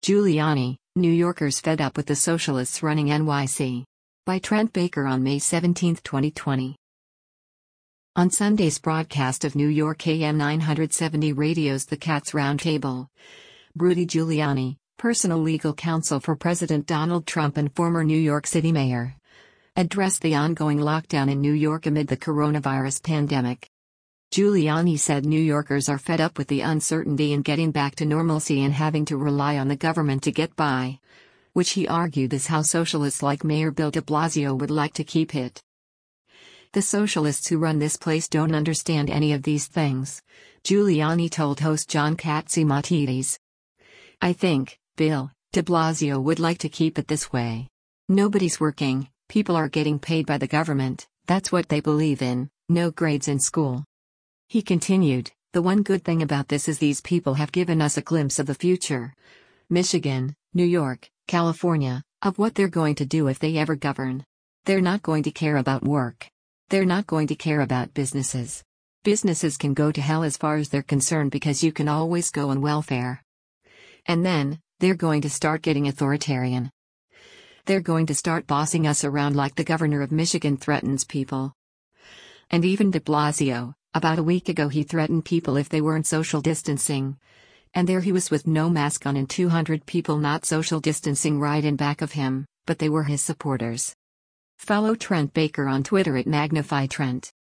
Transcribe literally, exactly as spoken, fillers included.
Giuliani, New Yorkers fed up with the socialists running N Y C. By Trent Baker on May seventeenth, twenty twenty. On Sunday's broadcast of New York A M nine seventy Radio's The Cats Roundtable, Rudy Giuliani, personal legal counsel for President Donald Trump and former New York City mayor, addressed the ongoing lockdown in New York amid the coronavirus pandemic. Giuliani said New Yorkers are fed up with the uncertainty in getting back to normalcy and having to rely on the government to get by, which he argued is how socialists like Mayor Bill de Blasio would like to keep it. The socialists who run this place don't understand any of these things, Giuliani told host John Catsimatidis. I think Bill de Blasio would like to keep it this way. Nobody's working, people are getting paid by the government, that's what they believe in, no grades in school. He continued, the one good thing about this is these people have given us a glimpse of the future. Michigan, New York, California, of what they're going to do if they ever govern. They're not going to care about work. They're not going to care about businesses. Businesses can go to hell as far as they're concerned because you can always go on welfare. And then, they're going to start getting authoritarian. They're going to start bossing us around like the governor of Michigan threatens people. And even de Blasio, about a week ago he threatened people if they weren't social distancing. And there he was with no mask on and two hundred people not social distancing right in back of him, but they were his supporters. Follow Trent Baker on Twitter at Magnify Trent.